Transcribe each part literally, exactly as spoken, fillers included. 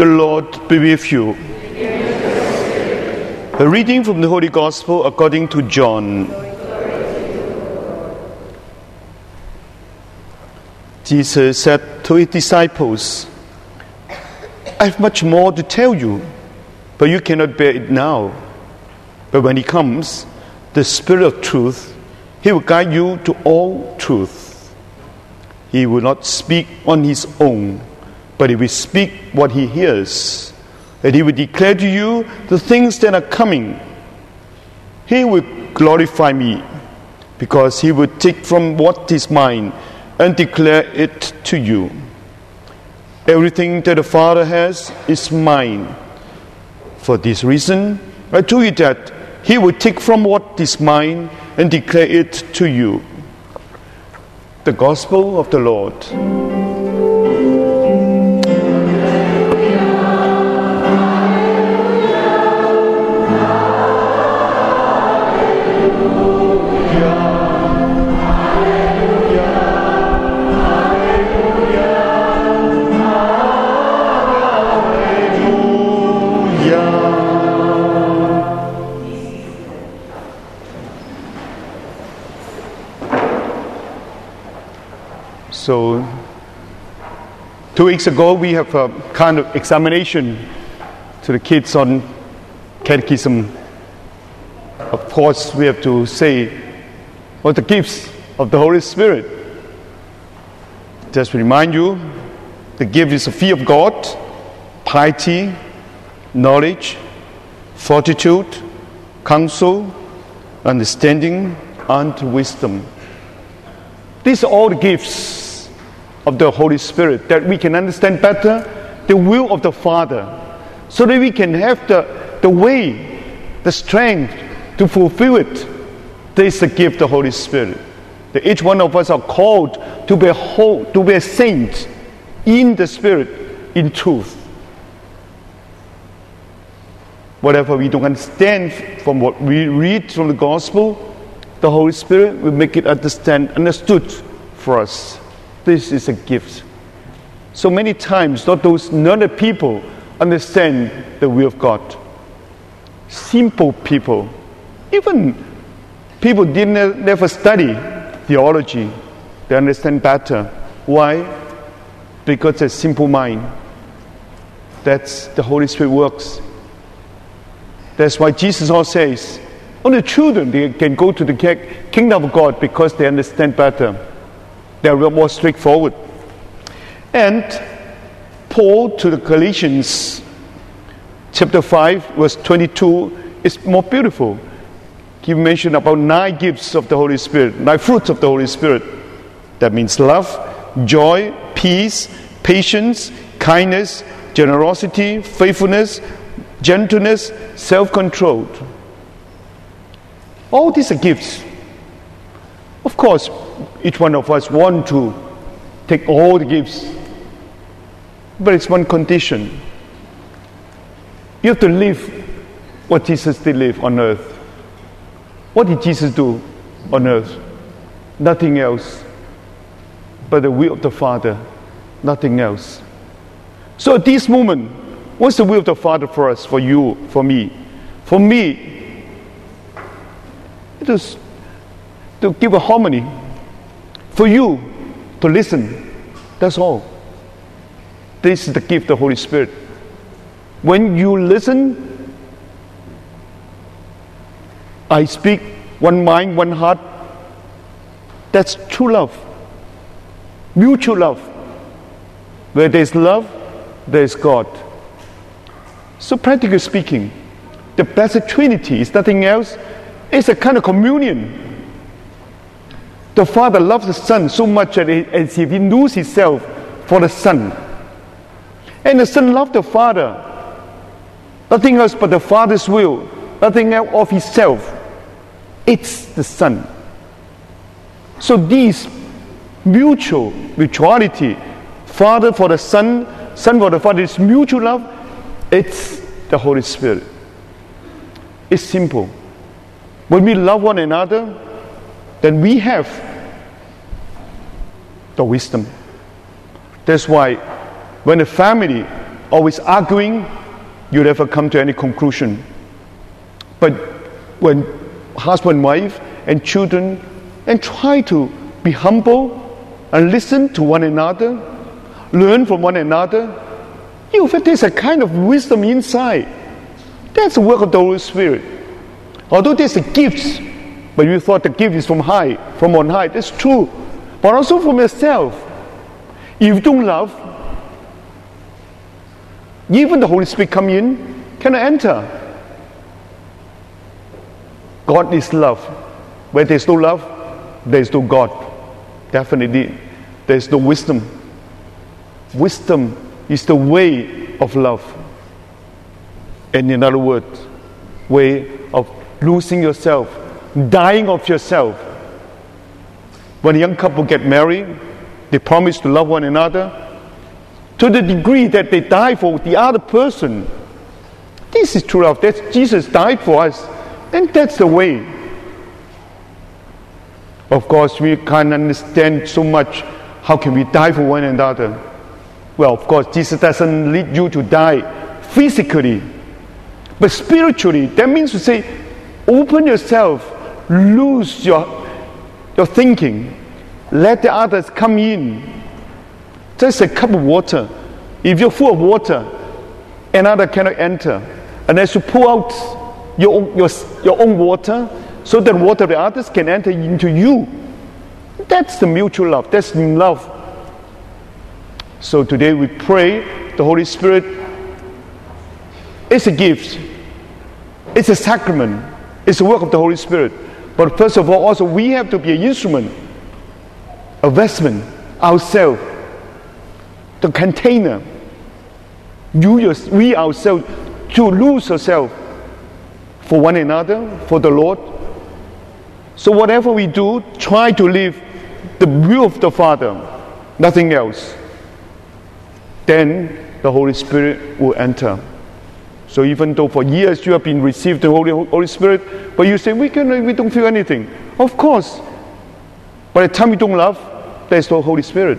The Lord be with you. A reading from the Holy Gospel according to John. Jesus said to his disciples, I have much more to tell you, but you cannot bear it now. But when he comes, the Spirit of truth, he will guide you to all truth. He will not speak on his own, but he will speak what he hears, and he will declare to you the things that are coming. He will glorify me, because he will take from what is mine and declare it to you. Everything that the Father has is mine. For this reason, I told you that he will take from what is mine and declare it to you. The Gospel of the Lord. So, two weeks ago we have a kind of examination to the kids on catechism. Of course, we have to say what the gifts of the Holy Spirit. Just to remind you, the gift is the fear of God, piety, knowledge, fortitude, counsel, understanding, and wisdom. These are all the gifts of the Holy Spirit, that we can understand better the will of the Father, so that we can have the, the way, the strength to fulfill it. This is the gift of the Holy Spirit. That each one of us are called to be a whole, to be a saint in the Spirit, in truth. Whatever we don't understand from what we read from the Gospel, the Holy Spirit will make it understand, understood for us. This is a gift. So many times, not those learned people understand the will of God. Simple people, even people didn't never study theology, they understand better. Why? Because a simple mind. That's the Holy Spirit works. That's why Jesus also says, only children they can go to the kingdom of God because they understand better. They are more straightforward. And Paul to the Galatians, chapter five, verse twenty-two, is more beautiful. He mentioned about nine gifts of the Holy Spirit, nine fruits of the Holy Spirit. That means love, joy, peace, patience, kindness, generosity, faithfulness, gentleness, self-control. All these are gifts. Of course, each one of us want to take all the gifts, but it's one condition. You have to live what Jesus did live on earth. What did Jesus do on earth? Nothing else but the will of the Father, nothing else. So at this moment, what's the will of the Father for us, for you, for me? For me, it is to give a harmony. For you, to listen. That's all. This is the gift of the Holy Spirit. When you listen, I speak one mind, one heart. That's true love. Mutual love. Where there's love, there's God. So practically speaking, the Blessed Trinity is nothing else. It's a kind of communion. The Father loves the Son so much that he, as if he loses himself for the Son. And the Son loves the Father. Nothing else but the Father's will. Nothing else of himself. It's the Son. So these mutual mutuality, Father for the Son, Son for the Father, is mutual love. It's the Holy Spirit. It's simple. When we love one another, then we have the wisdom. That's why when a family always arguing, you never come to any conclusion. But when husband and wife and children and try to be humble and listen to one another, learn from one another, you feel there's a kind of wisdom inside. That's the work of the Holy Spirit. Although there's a gift, but you thought the gift is from high, from on high. That's true. But also from yourself. If you don't love, even the Holy Spirit come in, cannot enter. God is love. Where there's no love, there's no God. Definitely, there's no wisdom. Wisdom is the way of love. And in other words, way of losing yourself, dying of yourself. When a young couple get married, they promise to love one another to the degree that they die for the other person. This is true love. That's Jesus died for us, and that's the way. Of course, we can't understand so much. How can we die for one another? Well, of course, Jesus doesn't lead you to die physically, but spiritually. That means to say, open yourself, lose your your thinking, let the others come in. Just a cup of water. If you're full of water, another cannot enter, unless you pour out your own, your your own water, so that water of the others can enter into you. That's the mutual love. That's love. So today we pray the Holy Spirit. It's a gift. It's a sacrament. It's the work of the Holy Spirit. But first of all, also we have to be an instrument, a vestment, ourselves, the container. You, we ourselves, to lose ourselves for one another, for the Lord. So whatever we do, try to live the will of the Father, nothing else. Then the Holy Spirit will enter. So even though for years you have been received the Holy Holy Spirit, but you say we can we don't feel anything. Of course. By the time you don't love, there is no Holy Spirit.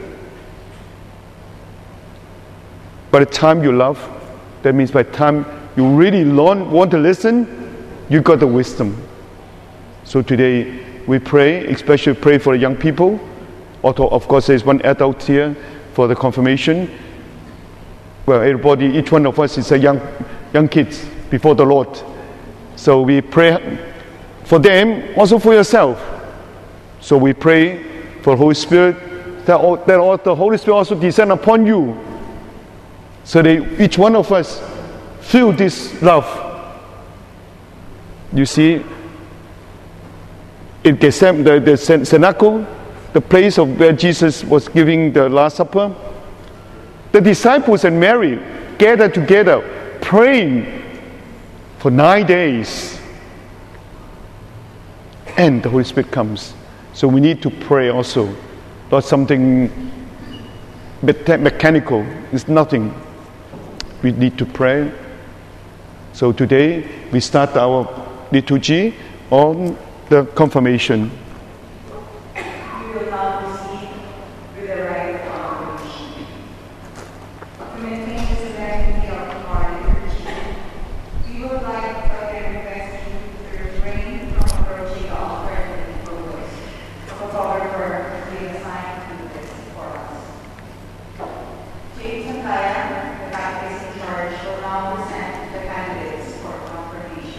By the time you love, that means by the time you really learn, want to listen, you got the wisdom. So today we pray, especially pray for the young people. Although of course there's one adult here for the confirmation. Well, everybody, each one of us is a young young kids before the Lord. So we pray for them, also for yourself. So we pray for Holy Spirit, that, all, that all the Holy Spirit also descend upon you. So that each one of us feel this love. You see, in Gethsemane, the, the cenacle, the place of where Jesus was giving the Last Supper, the disciples and Mary gathered together, praying for nine days. And the Holy Spirit comes. So we need to pray also. Not something mechanical. It's nothing. We need to pray. So today we start our liturgy on the confirmation. We will now proceed with the rite of confirmation. To maintain the serenity of our liturgy, we would like to again request you to refrain from approaching the altar and photos. The photographer will assign to do this for us. James and Kaya, the Catholics in charge, will now present the candidates for confirmation.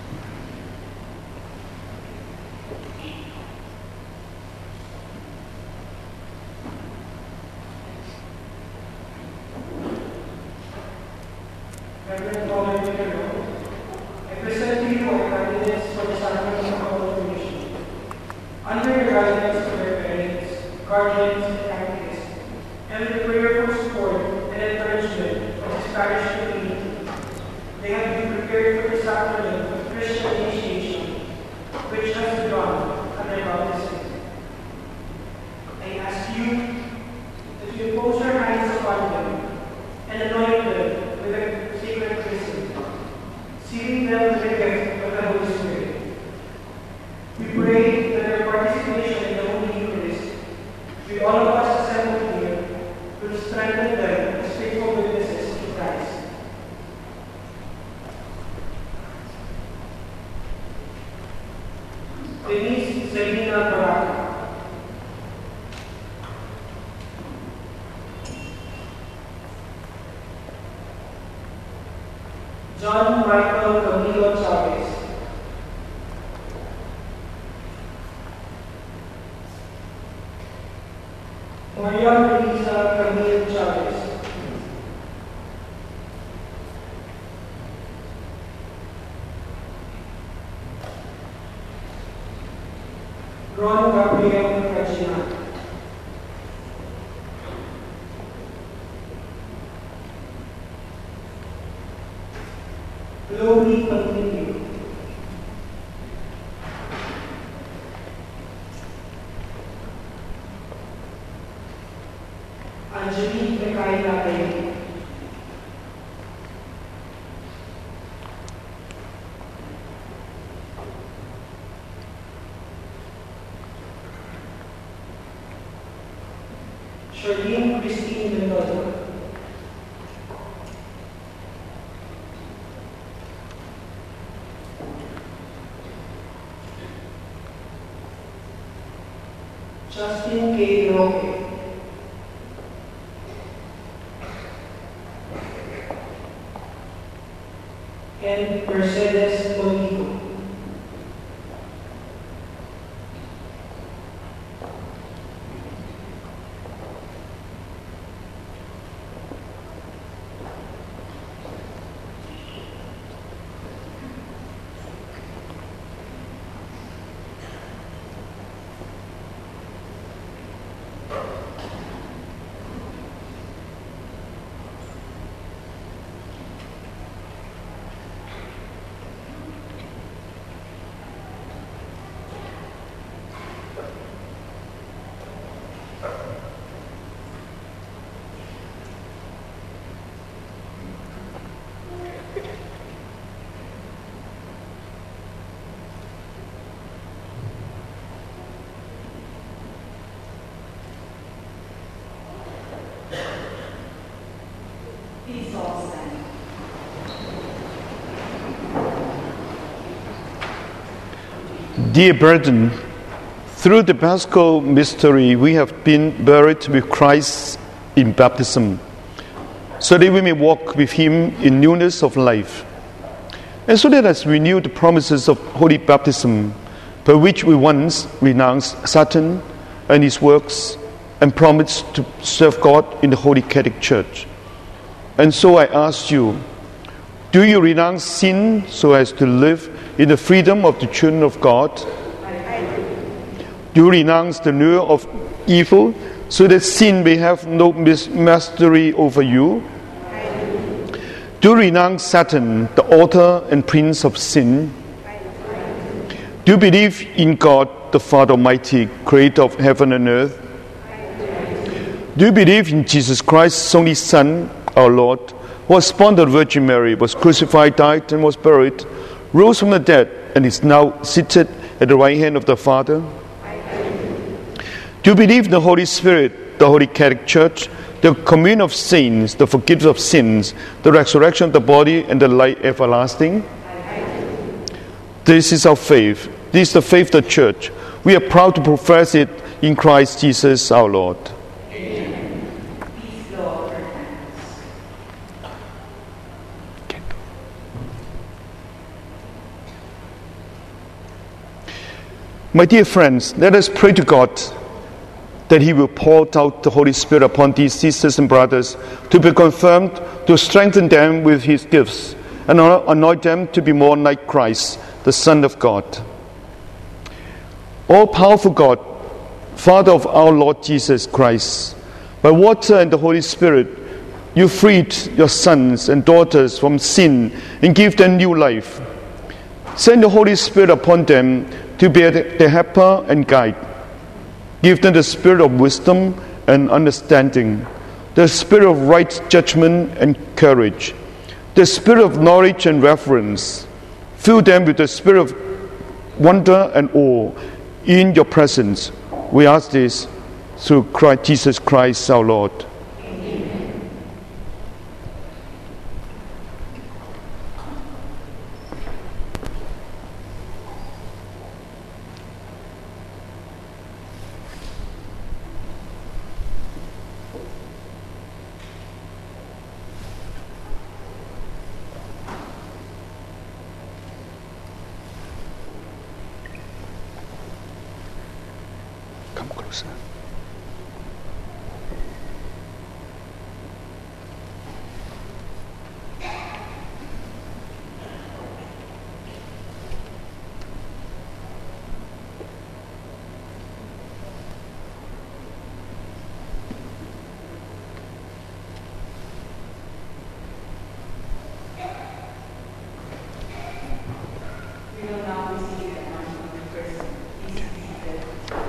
Reverend Father Victor, I present to you our candidates for the sacrament of confirmation. Under the guidance of their parents, guardians, and catechists, and with the prayerful support and encouragement of this parish community, they have been prepared for the sacrament of Christian initiation, which has begun at their baptism. I ask you that you impose your hands upon them and anoint them with a sacred chrism, sealing them with the gift of the Holy Spirit. We pray that their participation in the Holy Eucharist, with all of us assembled here, will strengthen them as faithful witnesses to Christ. John Michael Camilo Chavez. Maria Luisa Camille Chavez. Ron Gabriel Regina. Glory continue. Angelique Micaela Bailey. Charlene Christine Mendoza. Justin K. Roque. And Mercedes Bonito. Please all stand. Dear brethren, through the Paschal mystery, we have been buried with Christ in baptism, so that we may walk with Him in newness of life. And so let us renew the promises of holy baptism, by which we once renounced Satan and his works and promised to serve God in the Holy Catholic Church. And so I ask you, do you renounce sin so as to live in the freedom of the children of God? Do you renounce the lure of evil so that sin may have no mastery over you? Do you renounce Satan, the author and prince of sin? Do you believe in God, the Father Almighty, creator of heaven and earth? Do you believe in Jesus Christ, His only Son, our Lord, who was born of the Virgin Mary, was crucified, died, and was buried, rose from the dead, and is now seated at the right hand of the Father? Do you believe in the Holy Spirit, the Holy Catholic Church, the communion of saints, the forgiveness of sins, the resurrection of the body, and the life everlasting? This is our faith. This is the faith of the Church. We are proud to profess it in Christ Jesus our Lord. Amen. Please lower your hands. My dear friends, let us pray to God that He will pour out the Holy Spirit upon these sisters and brothers to be confirmed, to strengthen them with His gifts, and anoint them to be more like Christ, the Son of God. All-powerful God, Father of our Lord Jesus Christ, by water and the Holy Spirit, you freed your sons and daughters from sin and give them new life. Send the Holy Spirit upon them to be their helper and guide. Give them the spirit of wisdom and understanding, the spirit of right judgment and courage, the spirit of knowledge and reverence. Fill them with the spirit of wonder and awe in your presence. We ask this through Christ, Jesus Christ our Lord. Amen. closer. We will now receive the anointing of the person. Please be seated.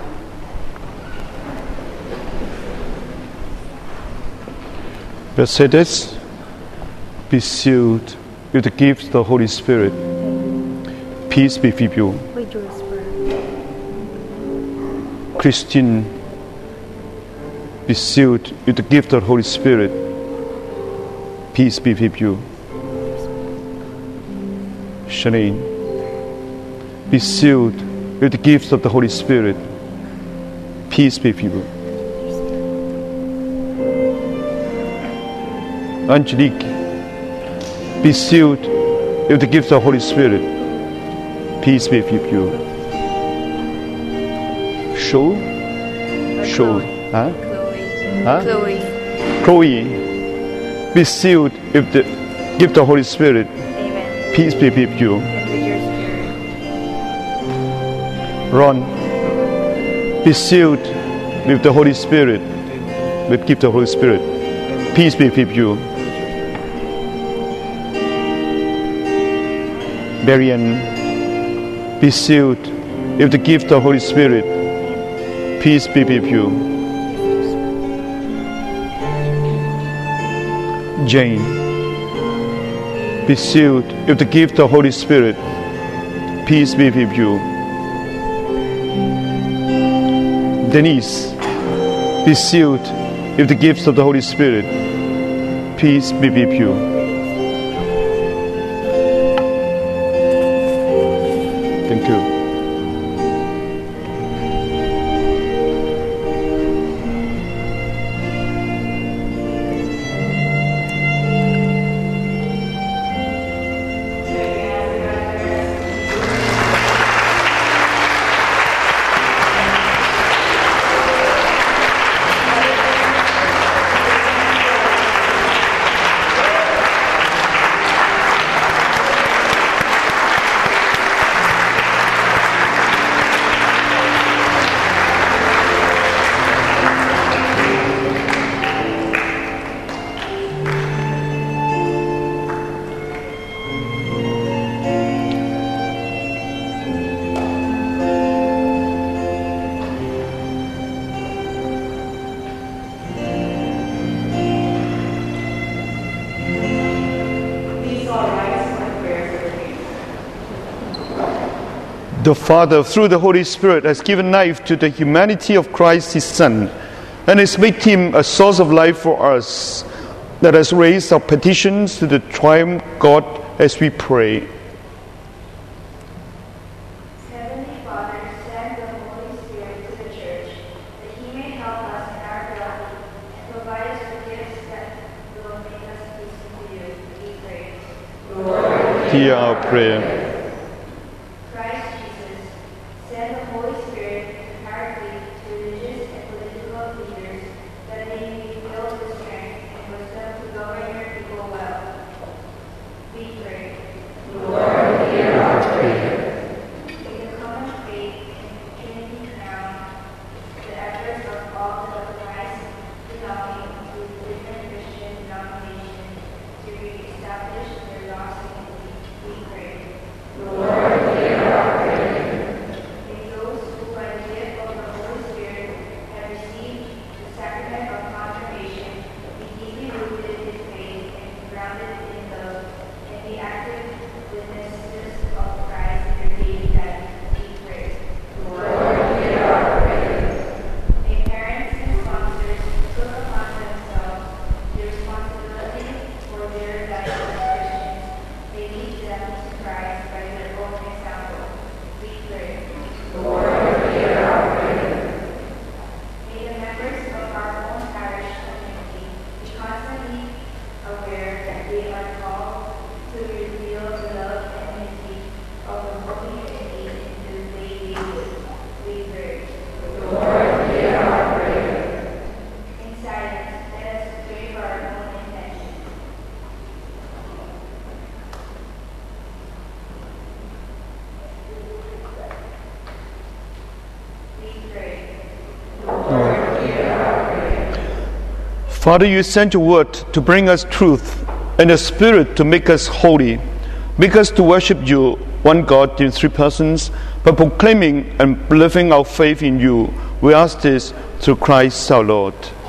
Mercedes, be sealed with the gift of the Holy Spirit. Peace be with you. With your spirit. Christian, be sealed with the gift of the Holy Spirit. Peace be with you. Shanine, be sealed with the gift of the Holy Spirit. Peace be with you. Angelique, be sealed with the gift of the Holy Spirit. Peace be with you. Show, show, huh? Chloe. Huh? Chloe. Chloe, be sealed with the gift of the Holy Spirit. Amen. Peace be with you. And with your spirit. Ron, be sealed with the Holy Spirit, with gift of the Holy Spirit. Peace be with you. Marian, be sealed with the gift of the Holy Spirit. Peace be with you. Jane, be sealed with the gift of the Holy Spirit. Peace be with you. Denise, be sealed with the gifts of the Holy Spirit. Peace be with you. Thank you. The Father, through the Holy Spirit, has given life to the humanity of Christ, His Son, and has made Him a source of life for us. Let us raise our petitions to the triune God as we pray. Heavenly Father, send the Holy Spirit to the Church, that He may help us in our gravity and provide us with gifts that will make us pleasing to you. We pray. Lord, Hear our prayer. Christ Jesus, send the Holy Spirit and Paraclete to religious and political leaders, that they may be filled with strength and wisdom to govern your people well. We pray. Lord, hear our prayer. May the common faith and Trinity crown the efforts of all the Christ belonging to different Christian denominations to re-establish their lost unity. We pray. Father, you sent your word to bring us truth and the Spirit to make us holy. Make us to worship you, one God in three persons, by proclaiming and believing our faith in you. We ask this through Christ our Lord.